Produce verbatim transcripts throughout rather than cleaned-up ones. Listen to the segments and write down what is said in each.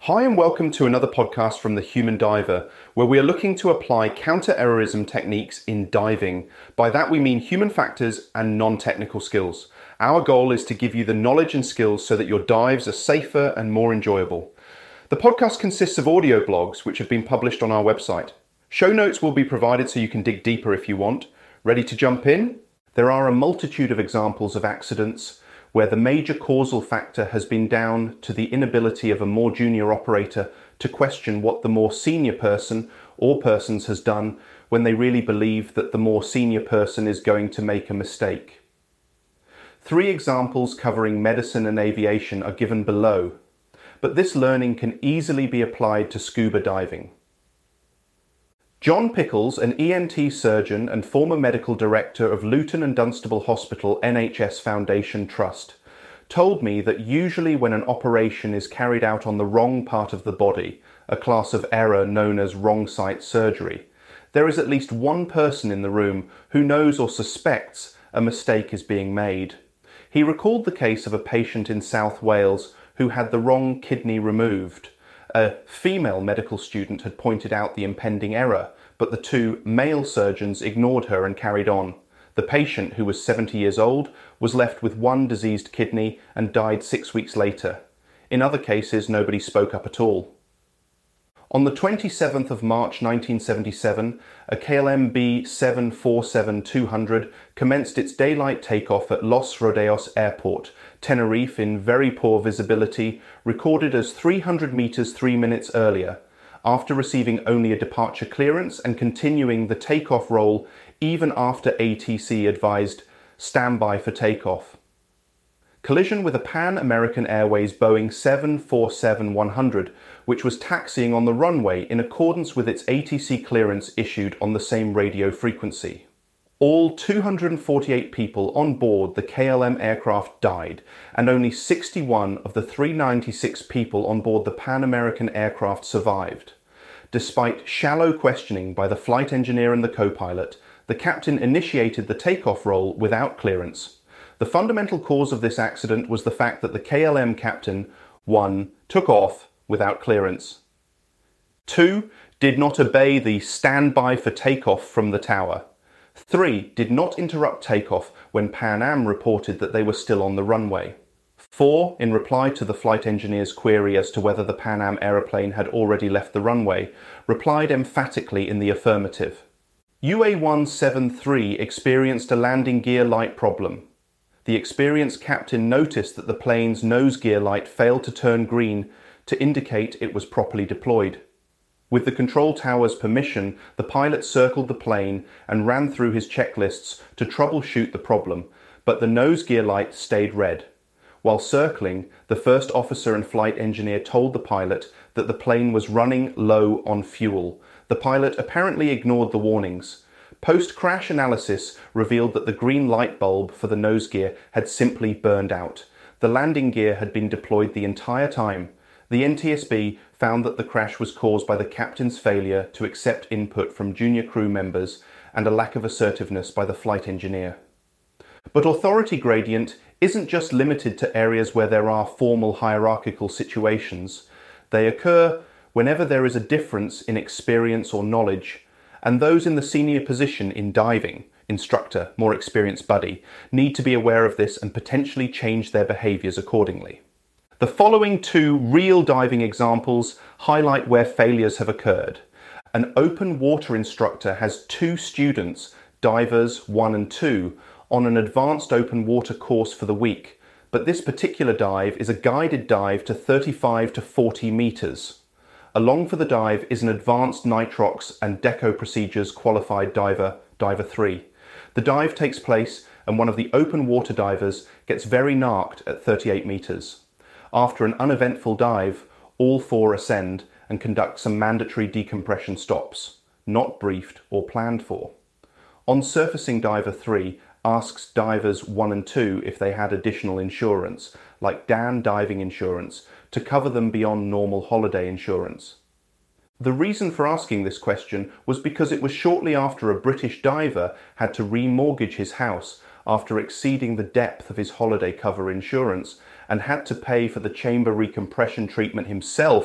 Hi and welcome to another podcast from The Human Diver, where we are looking to apply counter-errorism techniques in diving. By that we mean human factors and non-technical skills. Our goal is to give you the knowledge and skills so that your dives are safer and more enjoyable. The podcast consists of audio blogs which have been published on our website. Show notes will be provided so you can dig deeper if you want. Ready to jump in? There are a multitude of examples of accidents where the major causal factor has been down to the inability of a more junior operator to question what the more senior person or persons has done when they really believe that the more senior person is going to make a mistake. Three examples covering medicine and aviation are given below, but this learning can easily be applied to scuba diving. John Pickles, an E N T surgeon and former medical director of Luton and Dunstable Hospital N H S Foundation Trust, told me that usually when an operation is carried out on the wrong part of the body, a class of error known as wrong site surgery, there is at least one person in the room who knows or suspects a mistake is being made. He recalled the case of a patient in South Wales who had the wrong kidney removed. A female medical student had pointed out the impending error, but the two male surgeons ignored her and carried on. The patient, who was seventy years old, was left with one diseased kidney and died six weeks later. In other cases, nobody spoke up at all. On the twenty-seventh of March nineteen seventy-seven, a K L M B seven forty-seven two hundred commenced its daylight takeoff at Los Rodeos Airport, Tenerife, in very poor visibility, recorded as three hundred meters three minutes earlier, after receiving only a departure clearance and continuing the takeoff roll even after A T C advised standby for takeoff. Collision with a Pan American Airways Boeing seven forty-seven one hundred, which was taxiing on the runway in accordance with its A T C clearance issued on the same radio frequency. All two hundred forty-eight people on board the K L M aircraft died, and only sixty-one of the three hundred ninety-six people on board the Pan American aircraft survived. Despite shallow questioning by the flight engineer and the co-pilot, the captain initiated the takeoff roll without clearance. The fundamental cause of this accident was the fact that the K L M captain, one, took off without clearance. Two, did not obey the standby for takeoff from the tower. Three, did not interrupt takeoff when Pan Am reported that they were still on the runway. Four, in reply to the flight engineer's query as to whether the Pan Am aeroplane had already left the runway, replied emphatically in the affirmative. U A one seventy-three experienced a landing gear light problem. The experienced captain noticed that the plane's nose gear light failed to turn green to indicate it was properly deployed. With the control tower's permission, the pilot circled the plane and ran through his checklists to troubleshoot the problem, but the nose gear light stayed red. While circling, the first officer and flight engineer told the pilot that the plane was running low on fuel. The pilot apparently ignored the warnings. Post-crash analysis revealed that the green light bulb for the nose gear had simply burned out. The landing gear had been deployed the entire time. The N T S B found that the crash was caused by the captain's failure to accept input from junior crew members and a lack of assertiveness by the flight engineer. But authority gradient isn't just limited to areas where there are formal hierarchical situations. They occur whenever there is a difference in experience or knowledge, and those in the senior position in diving, instructor, more experienced buddy, need to be aware of this and potentially change their behaviours accordingly. The following two real diving examples highlight where failures have occurred. An open water instructor has two students, divers one and two, on an advanced open water course for the week, but this particular dive is a guided dive to thirty-five to forty metres. Along for the dive is an advanced nitrox and deco procedures qualified diver, diver three. The dive takes place and one of the open water divers gets very narked at thirty-eight metres. After an uneventful dive, all four ascend and conduct some mandatory decompression stops, not briefed or planned for. On surfacing, diver three asks divers one and two if they had additional insurance, like D A N diving insurance, to cover them beyond normal holiday insurance. The reason for asking this question was because it was shortly after a British diver had to remortgage his house after exceeding the depth of his holiday cover insurance and had to pay for the chamber recompression treatment himself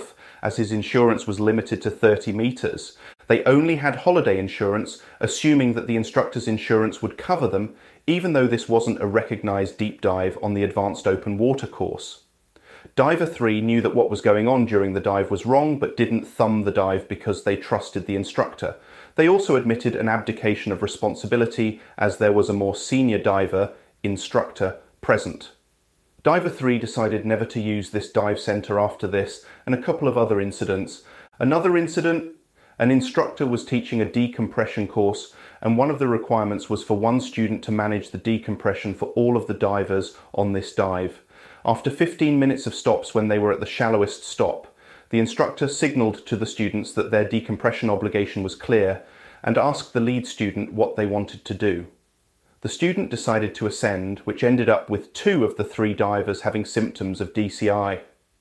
as his insurance was limited to thirty meters. They only had holiday insurance, assuming that the instructor's insurance would cover them, even though this wasn't a recognized deep dive on the advanced open water course. Diver three knew that what was going on during the dive was wrong, but didn't thumb the dive because they trusted the instructor. They also admitted an abdication of responsibility as there was a more senior diver, instructor, present. Diver three decided never to use this dive centre after this and a couple of other incidents. Another incident, an instructor was teaching a decompression course, and one of the requirements was for one student to manage the decompression for all of the divers on this dive. After fifteen minutes of stops when they were at the shallowest stop, the instructor signalled to the students that their decompression obligation was clear and asked the lead student what they wanted to do. The student decided to ascend, which ended up with two of the three divers having symptoms of D C I.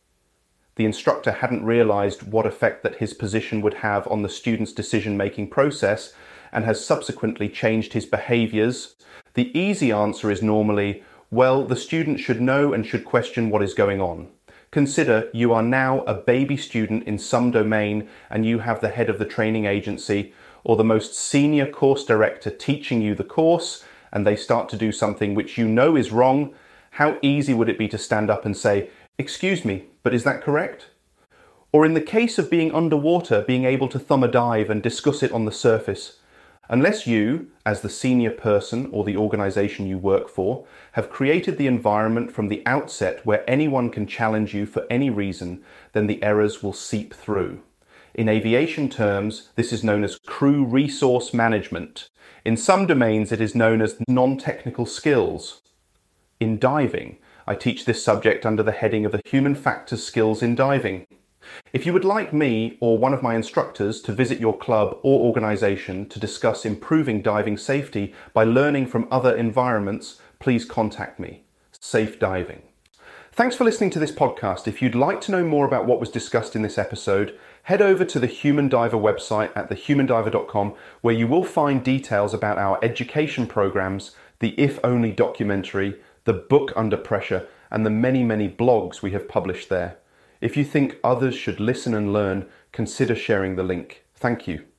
The instructor hadn't realised what effect that his position would have on the student's decision-making process and has subsequently changed his behaviours. The easy answer is normally, well, the student should know and should question what is going on. Consider you are now a baby student in some domain and you have the head of the training agency or the most senior course director teaching you the course, and they start to do something which you know is wrong. How easy would it be to stand up and say, "Excuse me, but is that correct?" Or in the case of being underwater, being able to thumb a dive and discuss it on the surface. Unless you, as the senior person or the organisation you work for, have created the environment from the outset where anyone can challenge you for any reason, then the errors will seep through. In aviation terms, this is known as crew resource management. In some domains, it is known as non-technical skills. In diving, I teach this subject under the heading of the Human Factors Skills in Diving. If you would like me or one of my instructors to visit your club or organisation to discuss improving diving safety by learning from other environments, please contact me. Safe diving. Thanks for listening to this podcast. If you'd like to know more about what was discussed in this episode, head over to the Human Diver website at the human diver dot com, where you will find details about our education programs, the If Only documentary, the book Under Pressure, and the many, many blogs we have published there. If you think others should listen and learn, consider sharing the link. Thank you.